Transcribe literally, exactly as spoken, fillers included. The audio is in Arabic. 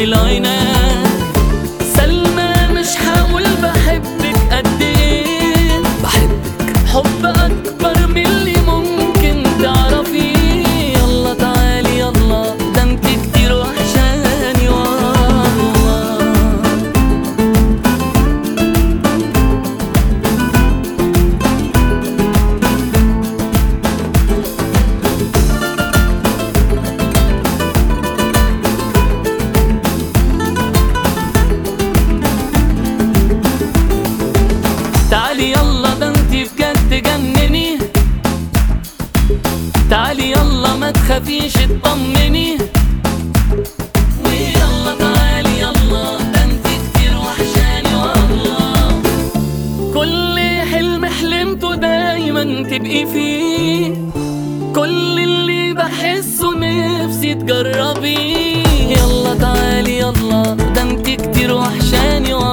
من عينك. سلمى مش هقول بحبك قد ايه، بحبك حب اكبر من اللي ممكن تعرفيه. يلا تعالي يلا ده انت كتير وحشاني والله. تعالي يلا ده انت بجد جنني، تعالي يلا ما تخافيش اطمني. ويلا تعالي يلا ده انت كتير وحشاني والله. كل حلم حلمته دايما تبقي فيه، كل اللي بحسه نفسي تجربيه. يلا تعالي يلا ده انت كتير وحشاني والله.